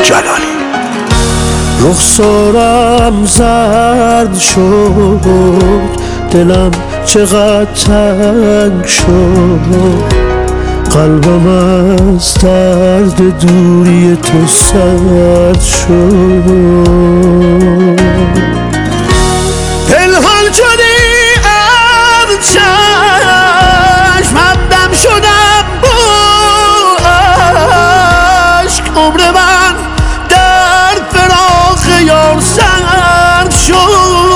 جلالی. رخسارم زرد شد، دلم چقدر تنگ شد، قلبم از درد دوری تو سرد شد. پنهان شدی از چشم، همدم شدم با عشق، عمر من در فراق یار سرد شد.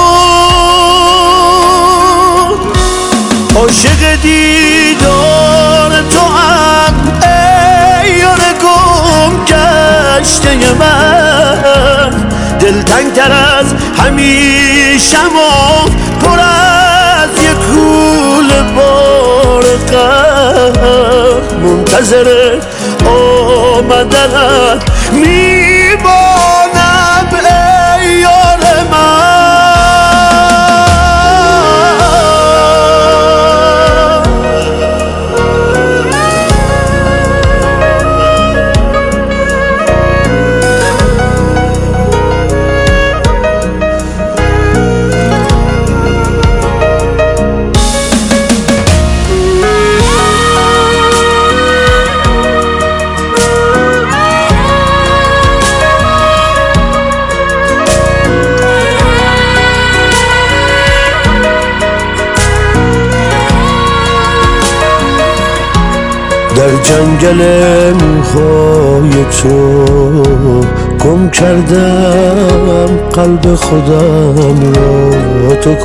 عاشق دیدار تو هم ای یار گم گشته من، دلتنگتر از همیشم و پر از یک کوله بار غم، منتظر آمدنت میمانم ای یار من. در جنگل موهای تو گم کردم قلب خودم را، تو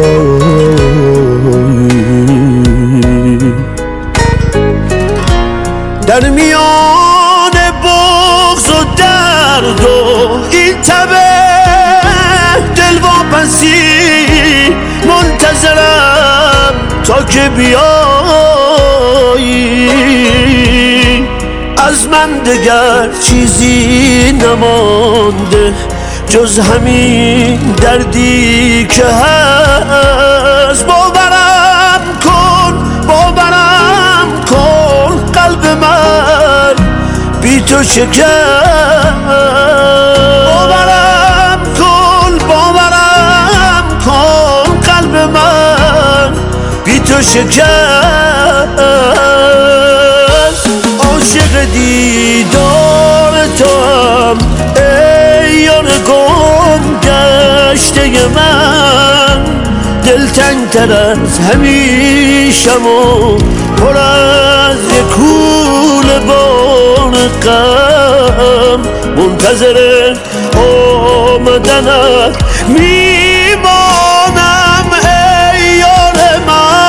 کجایی؟ در میان بغض و درد و این تبه دلواپسی منتظرم تا که بیایی. از من دگر چیزی نمانده جز همین دردی که هست. باورم کن قلب من بی تو شکست. باورم کن قلب من بی تو شکست. عاشق دیدار تو هم ای یار گم گشته من، دلتنگتر از همیشم و پر از یک کوله بار غم، منتظر آمدنت میمانم ای یار من.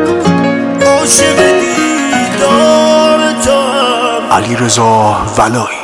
علیرضا ولایی.